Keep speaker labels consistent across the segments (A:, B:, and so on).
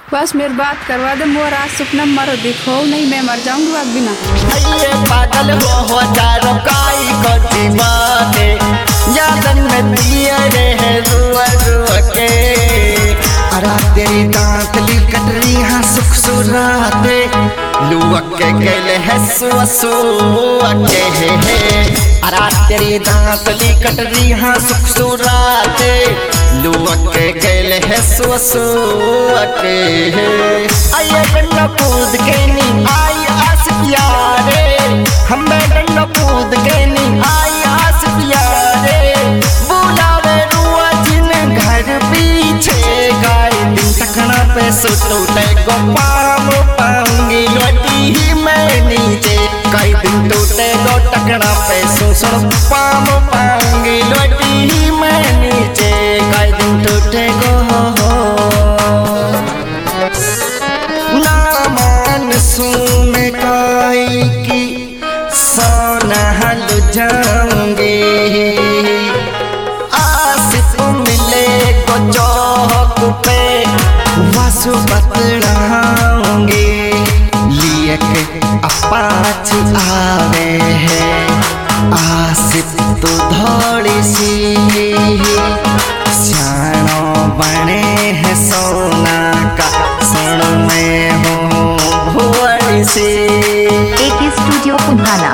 A: बस मेरी बात करवा दे, मोर आज सपना मरो दिखो, नहीं मैं मर जाऊंगी बात बिना।
B: अये पागल हो जारो काई को बाते यादन में दिए रे रुआ रुआ के। अरा तेरी दांतली कटरी हाँ सुख सुराते लुअक के गले है सुआ सुआ के हे। अरा तेरी दांतली कटरी हाँ सुख सुराते लुअक के गले है सुआ सुआ के हे। आये डंडा कूद के नी आई आस प्यारे, हमें डंडा कूद के नी आई आस प्यारे। बुलावे रुआ जिन घर पीछे गाय दिन तकना पे सुटूटे को पाम पाऊंगी लौटी ही मैं नीचे। कई दिन टूटे गो टकना पे सुसुण पाम पाऊंगी लौटी ही मैं नीचे। कई दिन टूटे गो ना मान सुन काई की सोना हल जाऊंगे। आसिफ मिले को चौक पे वासु बतलाऊंगे। लिए के अपाच आवे है आसिफ तो धोड़ी सी सियाणो बने है सोना का सण में हो भुवड़ी सी।
C: एक स्टूडियो कुम्हाना।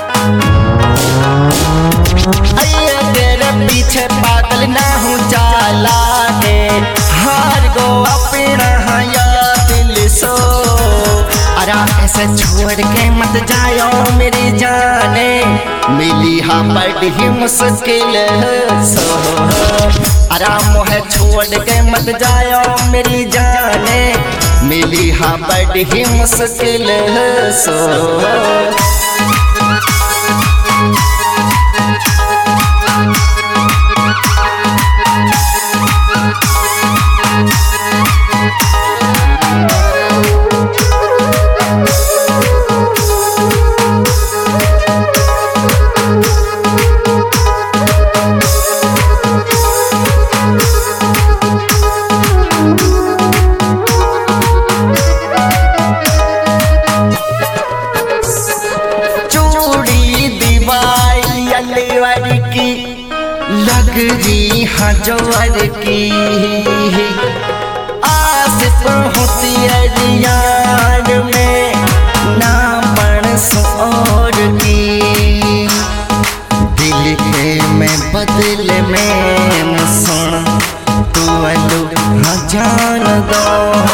B: अये तेरे पीछे पागल ना हूँ चाला के हार गो अपना हया दिल सो। अरा ऐसे छोड़ के मत जाओ मेरी जाने, मिली हाँ बड़ी मुश्किल सो। अरा मोहे छोड़ के मत जाओ मेरी जाने, मिली हाँ बड़ी मुश्किल सो। लग रही हाँ जोर की आसिफ होती है यार में ना बन सोर की। दिल के में बदल में सुन तू अलू हाँ जान दो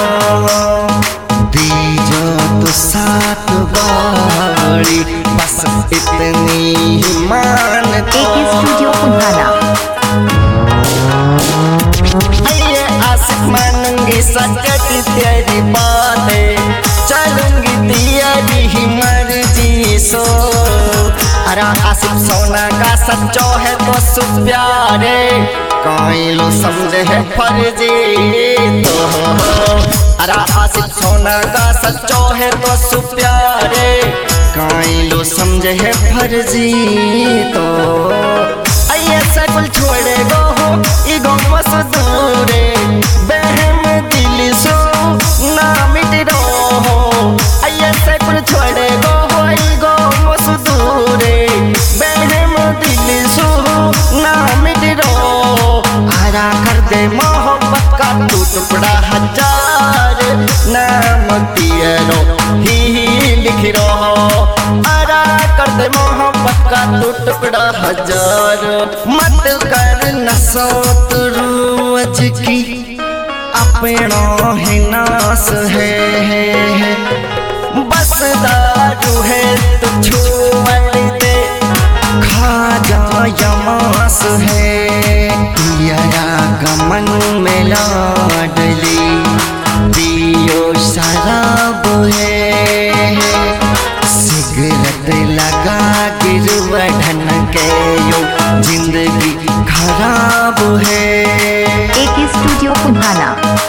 B: दीजो तो साथ बाड़ी बस इतनी ही मान दो।
C: स्टूडियो कुम्हाना।
B: अये आसिफ मानूंगी सचती तेरी बातें चलूंगी तेरी ही मर्जी सो। अरा आसिफ सोना का सच्चो है तो सु प्यारे कोई लो समझे है फर्जी तो। अरा आसिफ सोना का सच्चो है तो सु प्यारे कोई लो समझे है फर्जी तो। अये सकुल छोड़े गो हो इगो मस दूरे बहम दिल सो ना मिट रो। अये सकुल छोड़े गो हो इगो मस दूरे बहम दिल सो ना मिट रो। आरा कर दे मोहब्बत का तू टुकड़ा हजार नाम तेरो ही लिख रो। आरा कर दे मोहब्बत का तू टुकड़ा हजार। मत कर नसो रोज की अपनों ही नास है बस दारू है तो छोड़ दे खा जा यमास है। यारा गमन में लाडली दियो शराब है सिगरेट लगा गिरवा ढन के यो जिंदगी खराब है।
C: एक स्टूडियो कुम्हाना।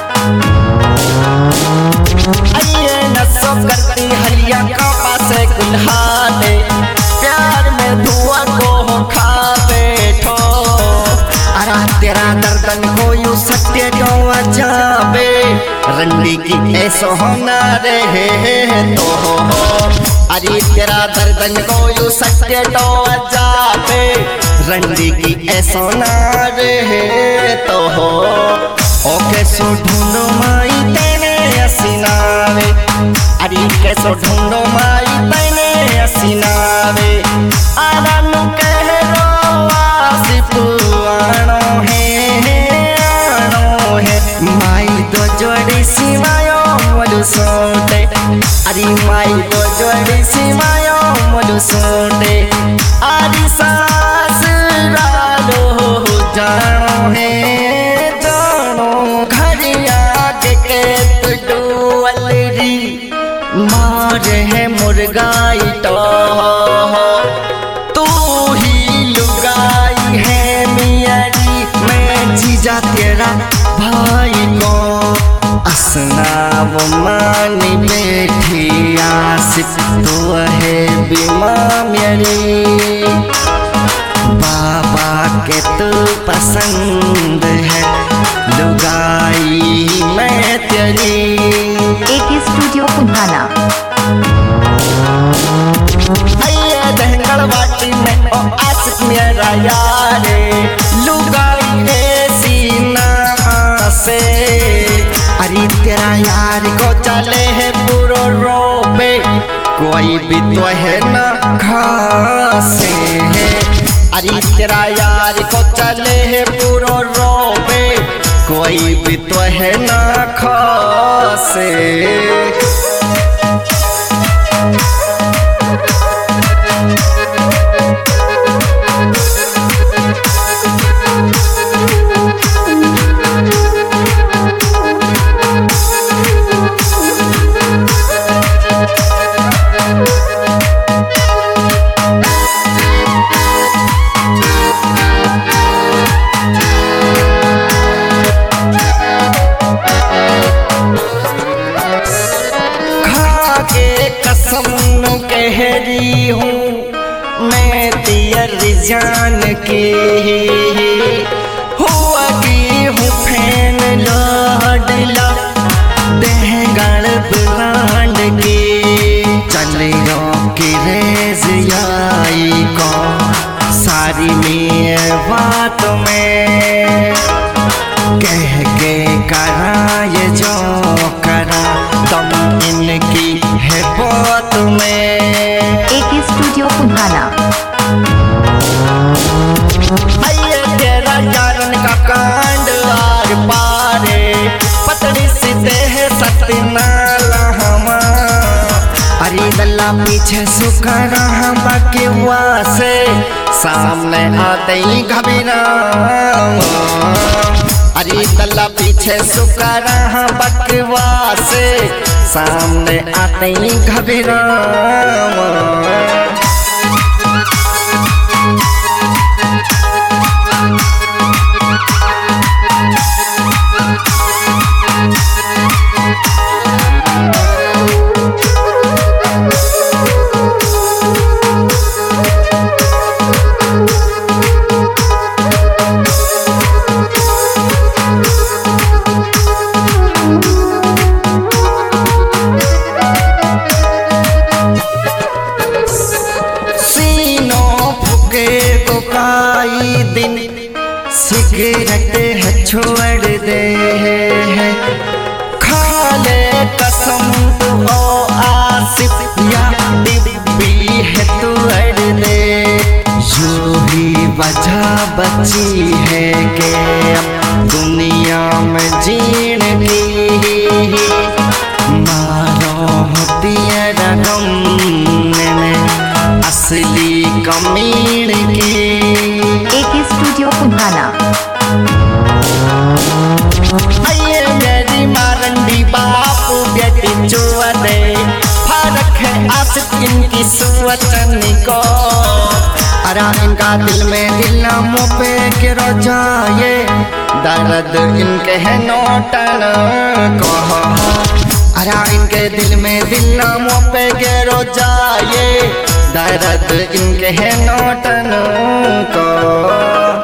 B: अये नसो करती हलिया का पास कुल्हा दे प्यार में धुआं को खा बैठो। अरा तेरा दर्दन को यू सत्य को रंडी की ऐसो होना रहे तो अरे तेरा दर्दन को यू सत्य तो जाते रंडी की ऐसो ना रहे तो ओके सो ढूंढो माई तेने असिनावे अरे कैसो ढूंढो माई तेने असिनावे आरानु कह रो आसिफ आनो है माई तो जोड़ी सिमायो मोलू सोटे अरे माई तो जोड़ी सिमायो मोलू सोटे अरे सास रालो जानो है मार है मुर्गाई तो तू ही लुगाई है मियारी मैं जीजा तेरा भाई को असना वो मानी बैठी आसिफ तो है बीमा मेरी बाबा के तू पसंद है लुगाई मैं तेरी
C: AK स्टूडियो कुम्हाना।
B: दहंगड़ वाटी में ओ आशिक मेरा यारे लुगाई ऐसी ना से अरे तेरा यार को चले है पूरो रोबे कोई भी तो है ना खासे अरे तेरा यार को चले है पूरो रोबे कोई भी तो है ना खासे कहरी हूँ मैं तेरी जान के हुआ की हूँ फैन लाडला दहगड़ ब्रांड के चलियो की रेज आई को सारी में बात में कह के करा ये जो करा तुम इनकी है बात में
C: AK स्टूडियो कुम्हाना।
B: आइए तेरा यारन का कांड आर पारे पतली सी देह सतनाला हमा अरे दल्ला पीछे सुखा रहा बाकी वासे सामने आते ही घबीरा अरे दल्ला पीछे सुखा रहा बकवासे सामने आते ही घबीरा दिन सिगरेट है छोड़ दे खा ले कसम तो ओ आसिफ या डिब्बी है तू अड़ दे यूं ही वजह बची है कि अब दुनिया में जीने की मारो होती है रगम में असली कमीन की
C: AK स्टूडियो कुम्हाना।
B: आइए मेरी मारंडी बापू बेटी चुअरे फर्क है आशिक इनकी सुवचन को अरा इनका दिल में दिल मुँह पे गिर जाए दर्द इनके है नोटन को अरा इनके दिल में दिल मुँह पे गिर जाए दर्द इनके है नोटन को